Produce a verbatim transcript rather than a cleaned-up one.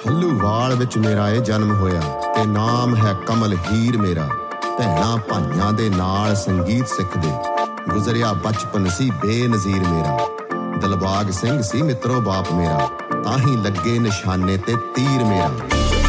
ਹੱਲੂਵਾਲ ਵਿੱਚ ਮੇਰਾ ਇਹ ਜਨਮ ਹੋਇਆ ਤੇ ਨਾਮ ਹੈ ਕਮਲ ਹੀਰ ਮੇਰਾ। ਭੈਣਾਂ ਭਾਈਆਂ ਦੇ ਨਾਲ ਸੰਗੀਤ ਸਿੱਖਦੇ ਗੁਜ਼ਰਿਆ ਬਚਪਨ ਸੀ ਬੇਨਜ਼ੀਰ ਮੇਰਾ। ਦਿਲਬਾਗ ਸਿੰਘ ਸੀ ਮਿੱਤਰੋ ਬਾਪ ਮੇਰਾ, ਤਾਂ ਹੀ ਲੱਗੇ ਨਿਸ਼ਾਨੇ ਤੇ ਤੀਰ ਮੇਰਾ।